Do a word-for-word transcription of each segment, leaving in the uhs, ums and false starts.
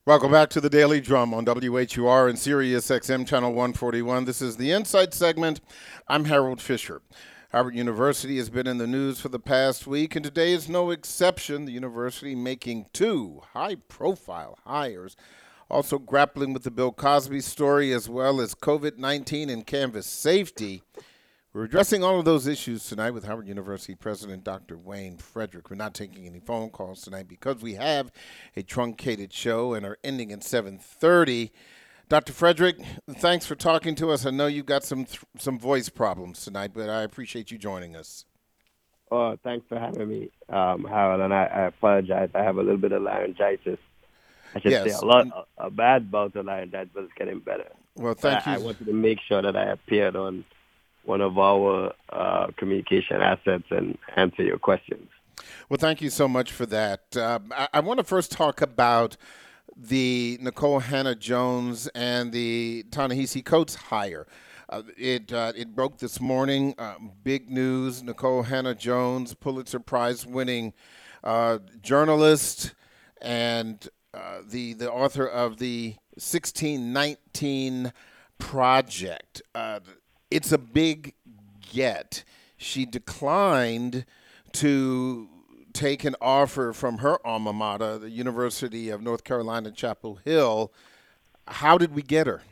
Welcome back to the Daily Drum on W H U R and Sirius X M Channel one forty-one. This is the Insight segment. I'm Harold Fisher. Harvard University has been in the news for the past week, and today is no exception. The university making two high profile hires, also grappling with the Bill Cosby story as well as COVID nineteen and campus safety. We're addressing all of those issues tonight with Howard University President Doctor Wayne Frederick. We're not taking any phone calls tonight because we have a truncated show and are ending at seven thirty. Doctor Frederick, thanks for talking to us. I know you've got some some voice problems tonight, but I appreciate you joining us. Oh, thanks for having me, um, Harold. And I, I apologize. I have a little bit of laryngitis. I should say Yes. a lot, a, a bad bout of laryngitis, but it's getting better. Well, But thank I, I you. wanted to make sure that I appeared on one of our uh, communication assets and answer your questions. Well, thank you so much for that. Uh, I, I want to first talk about the Nicole Hannah Jones and the Ta-Nehisi Coates hire. Uh, it uh, it broke this morning. Uh, big news. Nicole Hannah Jones, Pulitzer Prize winning uh, journalist and uh, the the author of the sixteen nineteen Project. Uh, it's a big get. She declined to take an offer from her alma mater, the University of North Carolina, Chapel Hill. How did we get her?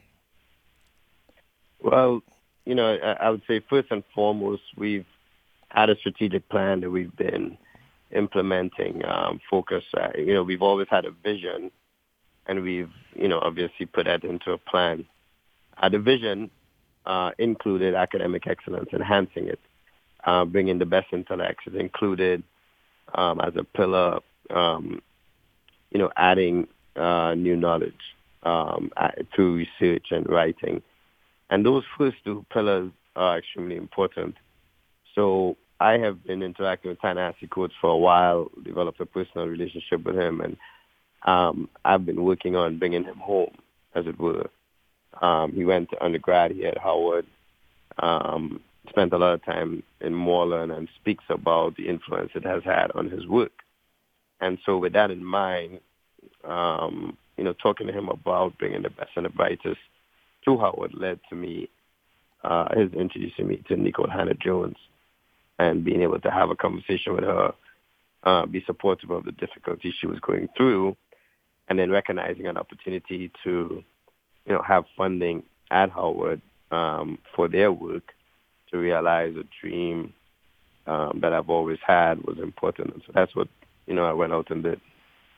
Well, you know, I, I would say first and foremost, we've had a strategic plan that we've been implementing. Um, focus, uh, you know, we've always had a vision, and we've, you know, obviously put that into a plan. Uh, the vision uh, included academic excellence, enhancing it, uh, bringing the best intellects. It included, um, as a pillar, um, you know, adding uh, new knowledge um, through research and writing. And those first two pillars are extremely important. So I have been interacting with Ta-Nehisi Coates for a while, developed a personal relationship with him, and um, I've been working on bringing him home, as it were. Um, he went to undergrad here at Howard, um, spent a lot of time in Moreland, and speaks about the influence it has had on his work. And so with that in mind, um, you know, talking to him about bringing the best and the brightest to Howard led to me, uh, his introducing me to Nicole Hannah Jones and being able to have a conversation with her, uh, be supportive of the difficulties she was going through, and then recognizing an opportunity to, you know, have funding at Howard um, for their work to realize a dream um, that I've always had was important. And so that's what, you know, I went out and did.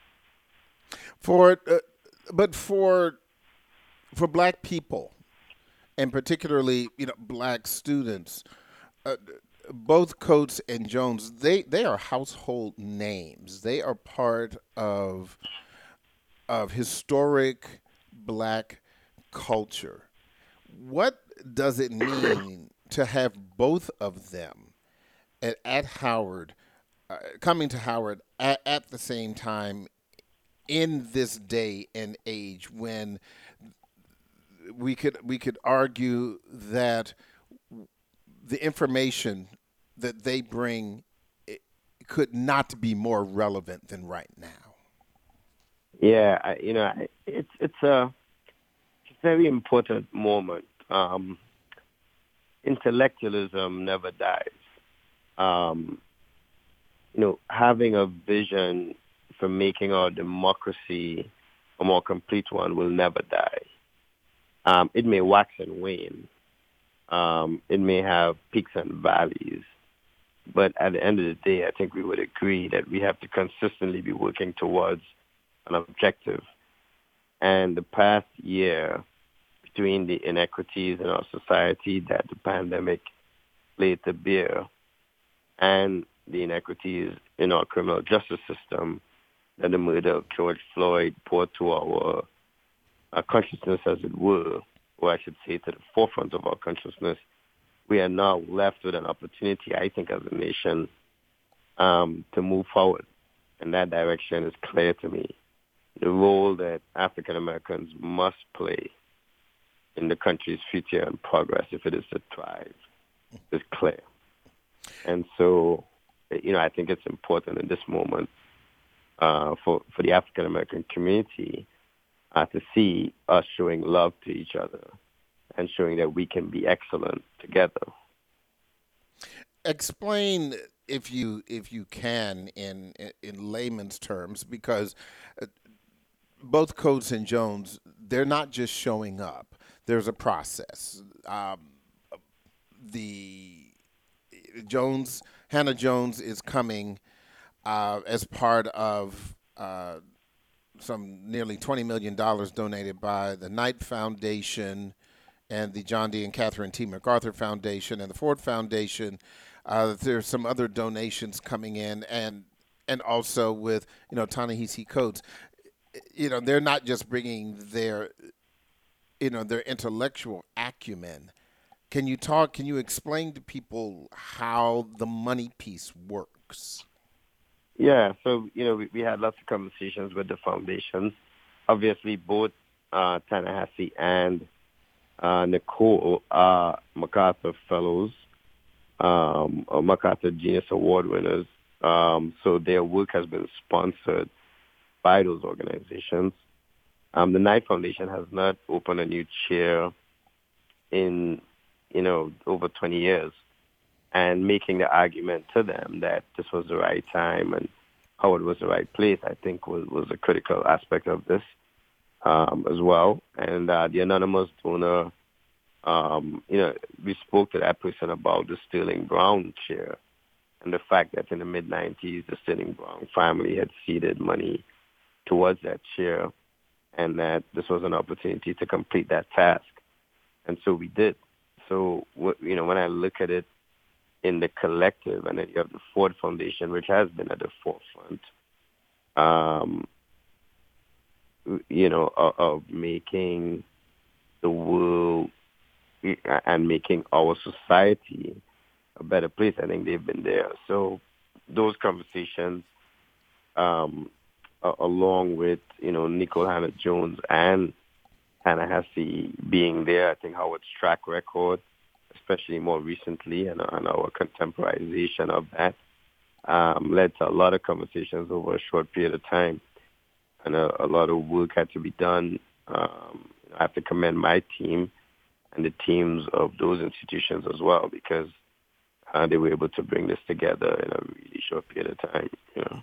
For, uh, but for for black people, and particularly, you know, black students, uh, both Coates and Jones, they, they are household names. They are part of of historic black culture. What does it mean to have both of them at, at Howard, uh, coming to Howard at, at the same time in this day and age when we could we could argue that the information that they bring it could not be more relevant than right now? Yeah, I, you know, I- it's it's a very important moment. Um, intellectualism never dies. Um, you know, having a vision for making our democracy a more complete one will never die. Um, it may wax and wane. Um, it may have peaks and valleys. But at the end of the day, I think we would agree that we have to consistently be working towards an objective. And the past year, between the inequities in our society that the pandemic laid to bear and the inequities in our criminal justice system that the murder of George Floyd brought to our, our consciousness, as it were, or I should say to the forefront of our consciousness, we are now left with an opportunity, I think, as a nation um, to move forward. And that direction is clear to me. The role that African Americans must play in the country's future and progress, if it is to thrive, is clear. And so, you know, I think it's important in this moment uh, for, for the African American community uh, to see us showing love to each other and showing that we can be excellent together. Explain, if you if you can, in in layman's terms, because uh, both Coates and Jones, they're not just showing up. There's a process. Um, the Jones, Hannah Jones, is coming uh, as part of uh, some nearly twenty million dollars donated by the Knight Foundation and the John D. and Catherine T. MacArthur Foundation and the Ford Foundation. Uh, there's some other donations coming in, and and also with, you know, Ta-Nehisi Coates. You know, they're not just bringing their, you know, their intellectual acumen. Can you talk? Can you explain to people how the money piece works? Yeah, so, you know, we, we had lots of conversations with the foundations. Obviously, both uh, Ta-Nehisi and uh, Nicole are MacArthur Fellows, um, or MacArthur Genius Award winners. Um, so their work has been sponsored by those organizations. Um, the Knight Foundation has not opened a new chair in, you know, over twenty years, and making the argument to them that this was the right time and Howard was the right place, I think was, was a critical aspect of this um, as well. And uh, the anonymous donor, um, you know, we spoke to that person about the Sterling Brown chair and the fact that in the mid nineties, the Sterling Brown family had seeded money towards that chair, and that this was an opportunity to complete that task. And so we did. So, you know, when I look at it in the collective, and then you have the Ford Foundation, which has been at the forefront, um, you know, of, of making the world and making our society a better place. I think they've been there. So those conversations, um, along with, you know, Nicole Hannah Jones and Ta-Nehisi being there, I think Howard's track record, especially more recently, and, and our contemporization of that, um, led to a lot of conversations over a short period of time. And a, a lot of work had to be done. Um, I have to commend my team and the teams of those institutions as well, because uh, they were able to bring this together in a really short period of time, you know.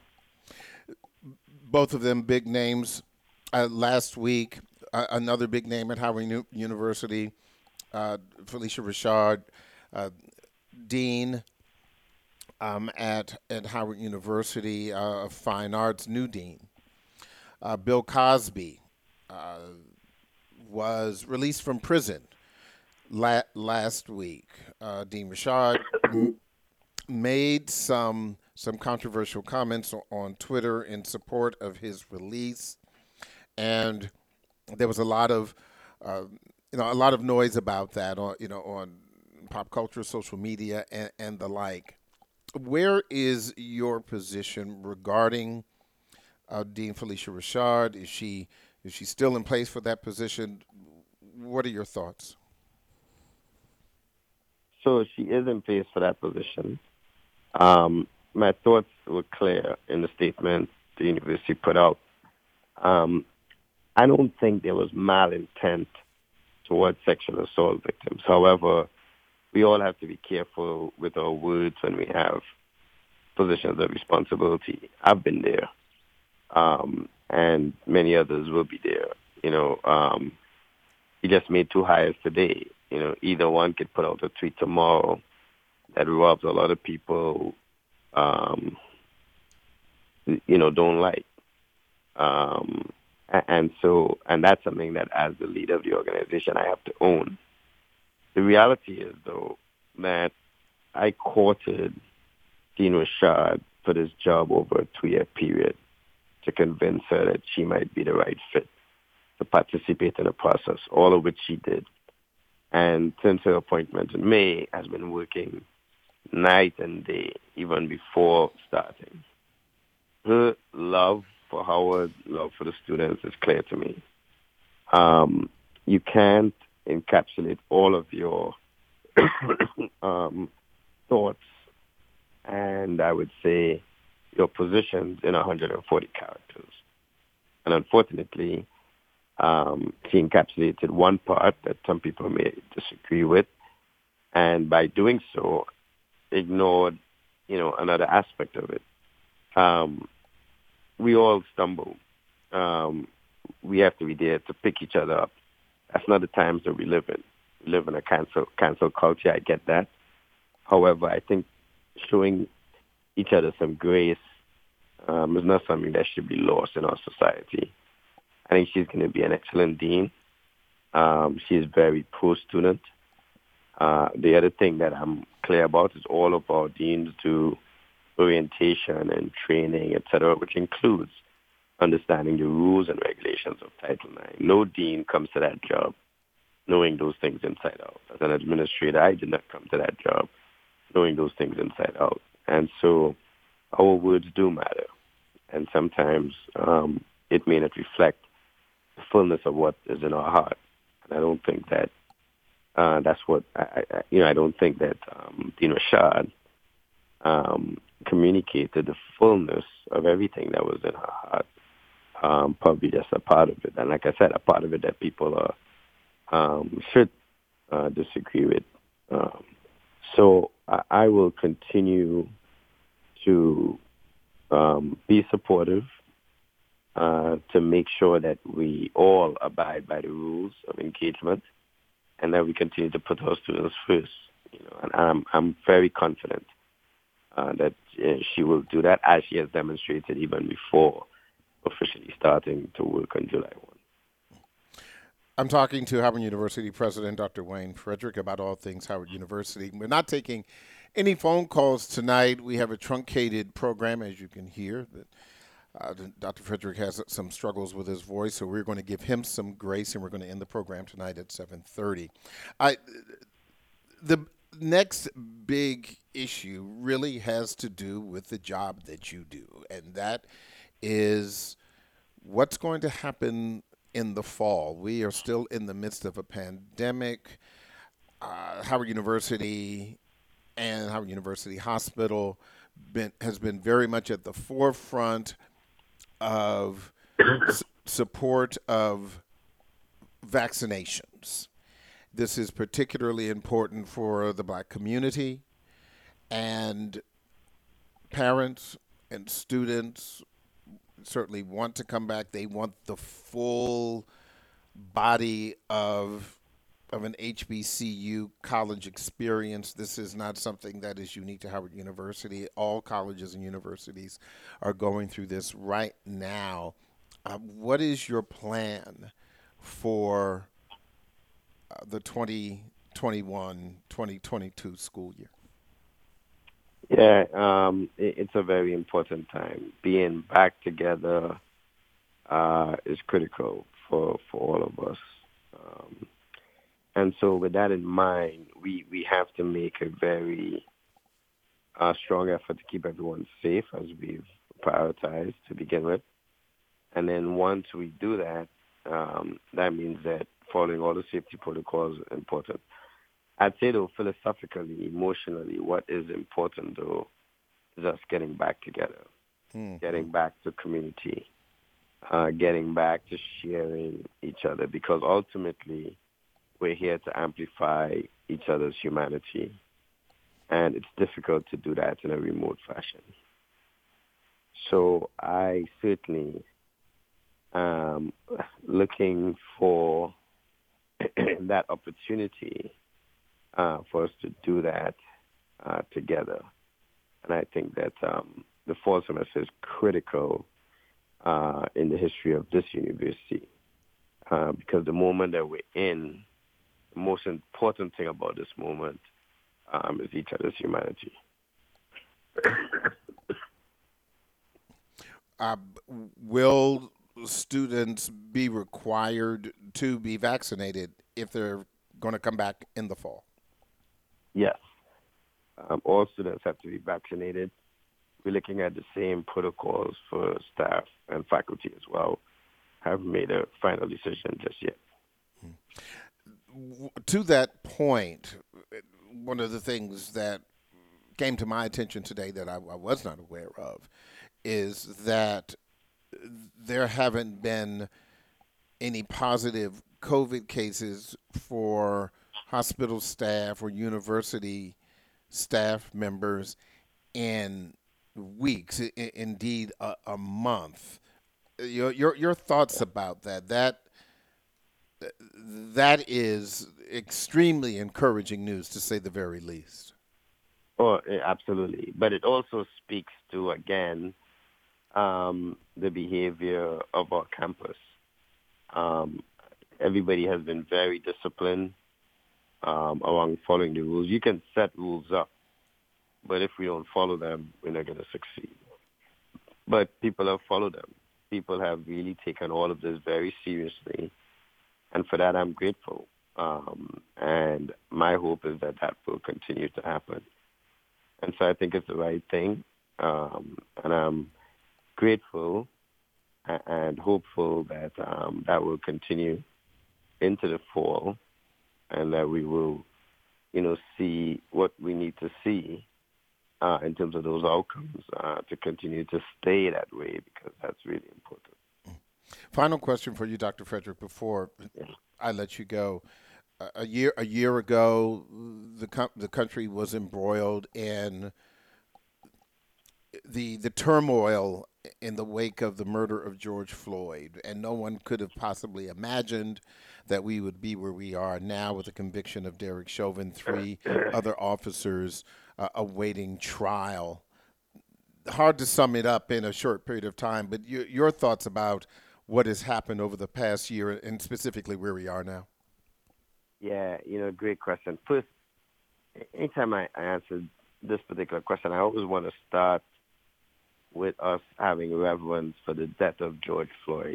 Both of them big names. Uh, last week, uh, another big name at Howard U- University, uh, Phylicia Rashad, uh, Dean um, at at Howard University uh, of Fine Arts, new dean. Uh, Bill Cosby uh, was released from prison la- last week. Uh, Dean Rashad m- made some some controversial comments on Twitter in support of his release, and there was a lot of uh, you know a lot of noise about that on you know on pop culture, social media, and, and the like. Where is your position regarding uh, Dean Phylicia Rashad? Is she is she still in place for that position? What are your thoughts? So she is in place for that position. Um, my thoughts were clear in the statement the university put out. Um, I don't think there was malintent towards sexual assault victims. However, we all have to be careful with our words when we have positions of responsibility. I've been there, um, and many others will be there. You know, um, he just made two hires today. You know, either one could put out a tweet tomorrow that robs a lot of people, um, you know, don't like. Um, and so, and that's something that as the leader of the organization, I have to own. The reality is, though, that I courted Dean Rashad for this job over a two-year period to convince her that she might be the right fit to participate in the process, all of which she did. And since her appointment in May, has been working night and day, even before starting. Her love for Howard, love for the students is clear to me. Um, you can't encapsulate all of your um, thoughts and I would say your positions in one hundred forty characters. And unfortunately, Um, she encapsulated one part that some people may disagree with, and by doing so, ignored, you know, another aspect of it. Um, we all stumble. Um, we have to be there to pick each other up. That's not the times that we live in. We live in a cancel cancel culture. I get that. However, I think showing each other some grace um, is not something that should be lost in our society. I think she's going to be an excellent dean. Um, she's very pro-student. Uh, the other thing that I'm clear about is all of our deans do orientation and training, et cetera, which includes understanding the rules and regulations of Title nine. No dean comes to that job knowing those things inside out. As an administrator, I did not come to that job knowing those things inside out. And so our words do matter. And sometimes um, it may not reflect the fullness of what is in our heart. And I don't think that uh, that's what, I, I, you know, I don't think that um, Dean Rashad um, communicated the fullness of everything that was in her heart. Um, probably just a part of it. And like I said, a part of it that people are, um, should uh, disagree with. Um, so I, I will continue to um, be supportive, uh, to make sure that we all abide by the rules of engagement and that we continue to put our students first. You know, and I'm, I'm very confident uh, that uh, she will do that, as she has demonstrated even before officially starting to work on July first. I'm talking to Howard University President Doctor Wayne Frederick about all things Howard University. We're not taking any phone calls tonight. We have a truncated program, as you can hear. Uh, Doctor Frederick has some struggles with his voice, so we're going to give him some grace, and we're going to end the program tonight at seven thirty. I, the next big issue really has to do with the job that you do, and that is what's going to happen in the fall. We are still in the midst of a pandemic. Uh, Howard University and Howard University Hospital been, has been very much at the forefront of s- support of vaccinations. This is particularly important for the black community, and parents and students certainly want to come back. They want the full body of of an H B C U college experience. This is not something that is unique to Howard University. All colleges and universities are going through this right now. Uh, what is your plan for uh, the twenty twenty-one twenty twenty-two school year? Yeah, um, it, it's a very important time. Being back together uh, is critical for, for all of us. Um, and so with that in mind, we, we have to make a very uh, strong effort to keep everyone safe, as we've prioritized to begin with. And then once we do that, um, that means that following all the safety protocols is important. I'd say, though, philosophically, emotionally, what is important, though, is us getting back together, mm-hmm. getting back to community, uh, getting back to sharing each other, because ultimately we're here to amplify each other's humanity, and it's difficult to do that in a remote fashion. So I certainly am looking for that opportunity Uh, for us to do that uh, together. And I think that um, the fall semester is critical uh, in the history of this university uh, because the moment that we're in, the most important thing about this moment um, is each other's humanity. uh, will students be required to be vaccinated if they're going to come back in the fall? Yes. Um, all students have to be vaccinated. We're looking at the same protocols for staff and faculty as well. Haven't made a final decision just yet. To that point, one of the things that came to my attention today that I, I was not aware of is that there haven't been any positive COVID cases for hospital staff or university staff members in weeks, i- indeed a, a month. Your, your your thoughts about that? That that is extremely encouraging news, to say the very least. Oh, eh, absolutely. But it also speaks to, again, um, the behavior of our campus. Um, Everybody has been very disciplined um, around following the rules. You can set rules up, but if we don't follow them, we're not going to succeed. But people have followed them. People have really taken all of this very seriously, and for that, I'm grateful. Um, and my hope is that that will continue to happen. And so I think it's the right thing, um, and I'm grateful a- and hopeful that um, that will continue into the fall, and that we will, you know, see what we need to see uh, in terms of those outcomes uh, to continue to stay that way, because that's really important. Final question for you, Doctor Frederick, before Yeah. I let you go. A a year a year ago, the co- the country was embroiled in the the turmoil in the wake of the murder of George Floyd, and no one could have possibly imagined that we would be where we are now with the conviction of Derek Chauvin, three other officers uh, awaiting trial. Hard to sum it up in a short period of time, but your, your thoughts about what has happened over the past year and specifically where we are now. Yeah, you know, great question. First, anytime I I answer this particular question, I always want to start with us having reverence for the death of George Floyd.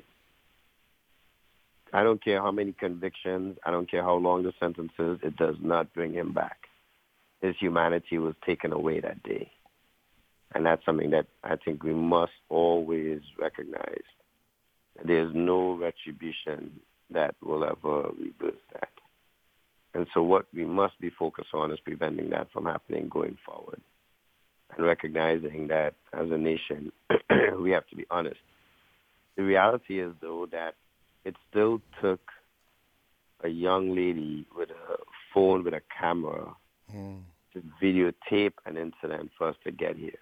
I don't care how many convictions, I don't care how long the sentence is, it does not bring him back. His humanity was taken away that day. And that's something that I think we must always recognize. There's no retribution that will ever reverse that. And so what we must be focused on is preventing that from happening going forward, and recognizing that as a nation, we have to be honest. The reality is, though, that it still took a young lady with a phone, with a camera, Mm. to videotape an incident for us to get here.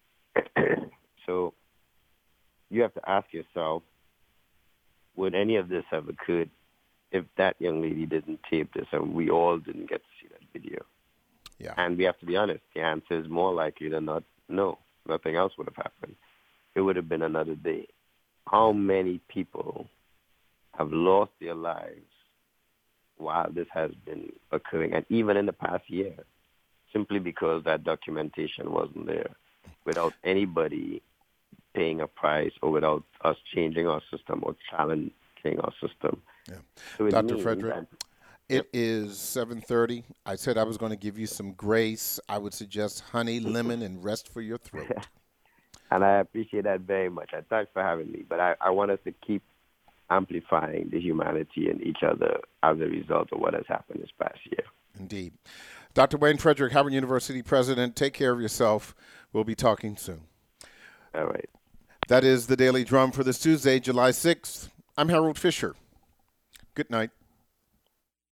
So you have to ask yourself, would any of this have occurred if that young lady didn't tape this and we all didn't get to see that video? Yeah. And we have to be honest. The answer is more likely than not, no. Nothing else would have happened. It would have been another day. How many people have lost their lives while this has been occurring, and even in the past year, simply because that documentation wasn't there, without anybody paying a price or without us changing our system or challenging our system. Yeah. So it Doctor means Frederick, that, it is seven thirty. I said I was going to give you some grace. I would suggest honey, lemon, and rest for your throat. and I appreciate that very much. And thanks for having me. But I, I want us to keep amplifying the humanity in each other as a result of what has happened this past year. Indeed. Doctor Wayne Frederick, Howard University president, take care of yourself. We'll be talking soon. All right. That is the Daily Drum for this Tuesday, July sixth. I'm Harold Fisher. Good night.